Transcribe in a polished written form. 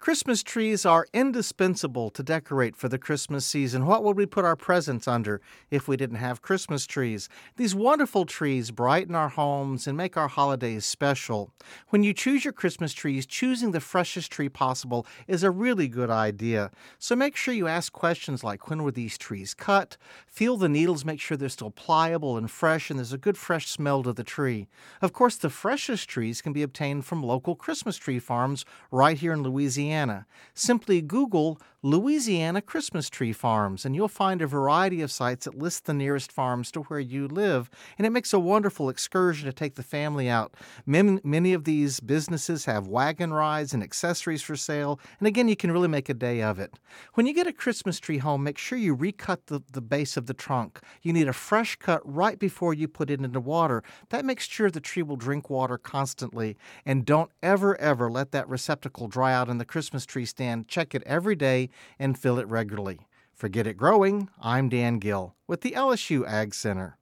Christmas trees are indispensable to decorate for the Christmas season. What would we put our presents under if we didn't have Christmas trees? These wonderful trees brighten our homes and make our holidays special. When you choose your Christmas trees, choosing the freshest tree possible is a really good idea. So make sure you ask questions like, when were these trees cut? Feel the needles, make sure they're still pliable and fresh, and there's a good fresh smell to the tree. Of course, the freshest trees can be obtained from local Christmas tree farms right here in Louisiana. Simply Google Louisiana Christmas tree farms, and you'll find a variety of sites that list the nearest farms to where you live, and it makes a wonderful excursion to take the family out. Many of these businesses have wagon rides and accessories for sale, and again, you can really make a day of it. When you get a Christmas tree home, make sure you recut the base of the trunk. You need a fresh cut right before you put it into water. That makes sure the tree will drink water constantly, and don't ever let that receptacle dry out in the Christmas tree stand. Check it every day and fill it regularly. For Get It Growing, I'm Dan Gill with the LSU Ag Center.